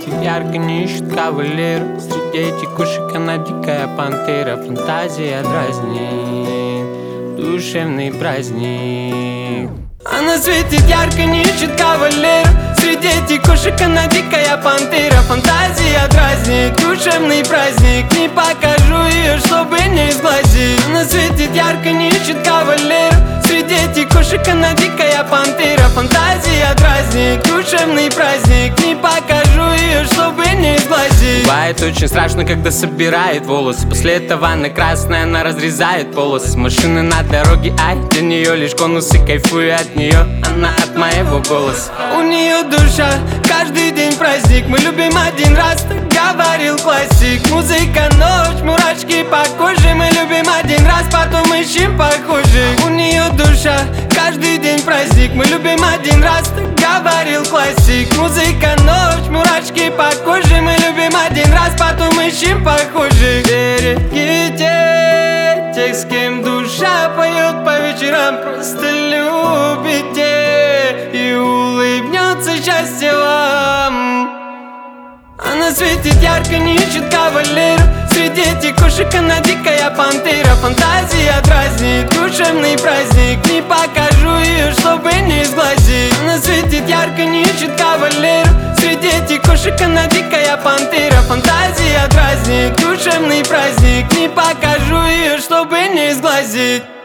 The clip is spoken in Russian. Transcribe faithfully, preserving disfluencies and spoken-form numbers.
светит ярко, не ищет кавалера. Среди этих кошек она дикая пантера. Фантазия дразнит, душевный праздник. Она светит ярко, не ищет кавалера. Среди этих кошек она дикая пантера. Фантазия дразнит, душевный праздник. Не покажу ее, чтобы не сглазить. Она светит ярко, не ищет кавалера. Среди этих кошек она дикая пантера. Фантазия дразнит, душевный праздник. Не покажу ее, чтобы не сглазить. Бывает очень страшно, когда собирает волосы. После этого она красная, она разрезает полосы. С машины на дороге, ай, для нее лишь конусы. Кайфую от нее, она от моего голоса. У нее душа, каждый день праздник. Мы любим один раз, так говорил классик. Музыка, ночь, мурашки по коже. Мы любим один раз, потом ищем похожих. У нее душа, каждый день праздник. Мы любим один раз, так говорил классик. Музыка, ночь, мурашки по коже. Мы любим один раз, потом ищем похожих. Берегите тех, с кем душа поет по вечерам. Просто любите, и улыбнется счастье вам. Она светит ярко, не ищет кавалера. Среди этих кошек она дикая пантера. Фантазия дразнит, душевный праздник. Не покажу ее, чтобы не сглазить. Она светит ярко, не ищет кавалера. Среди этих кошек она дикая пантера. Фантазия дразнит, душевный праздник. Не покажу ее, чтобы не сглазить.